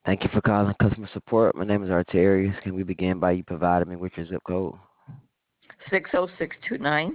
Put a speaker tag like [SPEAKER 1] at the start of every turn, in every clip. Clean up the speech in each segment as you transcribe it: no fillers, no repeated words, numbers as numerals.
[SPEAKER 1] Thank you for calling customer support. My name is Arterius. Can we begin by you providing me with your zip code?
[SPEAKER 2] 60629.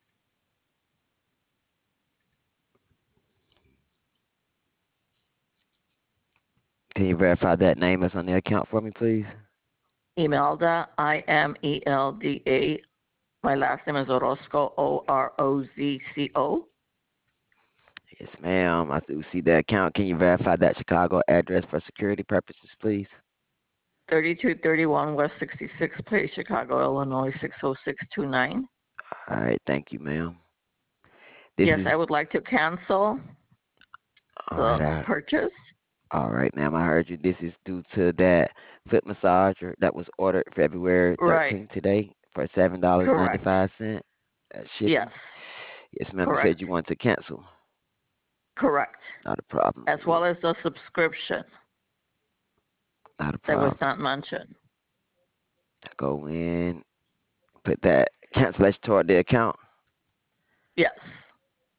[SPEAKER 1] Can you verify that name is on the account for me, please?
[SPEAKER 2] Imelda, Imelda. My last name is Orozco, Orozco.
[SPEAKER 1] Yes, ma'am. I do see that account. Can you verify that Chicago address for security purposes, please?
[SPEAKER 2] 3231 West 66th Place, Chicago, Illinois, 60629.
[SPEAKER 1] All right, thank you, ma'am. This
[SPEAKER 2] Yes, I
[SPEAKER 1] is
[SPEAKER 2] would like to cancel
[SPEAKER 1] all right.
[SPEAKER 2] the purchase.
[SPEAKER 1] All right, ma'am. I heard you. This is due to that foot massager that was ordered February
[SPEAKER 2] Right.
[SPEAKER 1] 13th today for $7.95.
[SPEAKER 2] Correct.
[SPEAKER 1] Shipping.
[SPEAKER 2] Yes.
[SPEAKER 1] Yes, ma'am. You said you
[SPEAKER 2] Correct.
[SPEAKER 1] want to cancel.
[SPEAKER 2] Correct.
[SPEAKER 1] Not a problem.
[SPEAKER 2] As well as the subscription
[SPEAKER 1] Not a
[SPEAKER 2] that was
[SPEAKER 1] problem.
[SPEAKER 2] not mentioned.
[SPEAKER 1] Go in, put that cancellation toward the account.
[SPEAKER 2] Yes.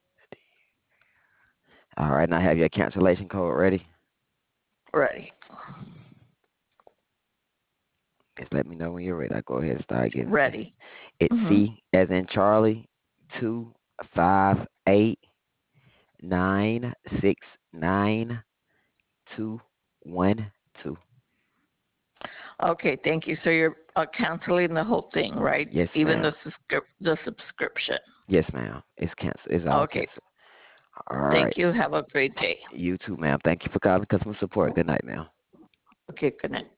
[SPEAKER 1] All right, now have your cancellation code ready.
[SPEAKER 2] Ready.
[SPEAKER 1] Just let me know when you're ready. I go ahead and start giving it to you.
[SPEAKER 2] Ready.
[SPEAKER 1] It's
[SPEAKER 2] Hmm.
[SPEAKER 1] C as in Charlie 258 969 212.
[SPEAKER 2] Okay, thank you. So you're canceling the whole thing, right?
[SPEAKER 1] Yes,
[SPEAKER 2] Even
[SPEAKER 1] ma'am.
[SPEAKER 2] the subscription.
[SPEAKER 1] Yes, ma'am. It's canceled. It's all
[SPEAKER 2] Okay.
[SPEAKER 1] canceled. All right.
[SPEAKER 2] Thank you. Have a great day.
[SPEAKER 1] You too, ma'am. Thank you for calling customer support. Good night, ma'am.
[SPEAKER 2] Okay, good night.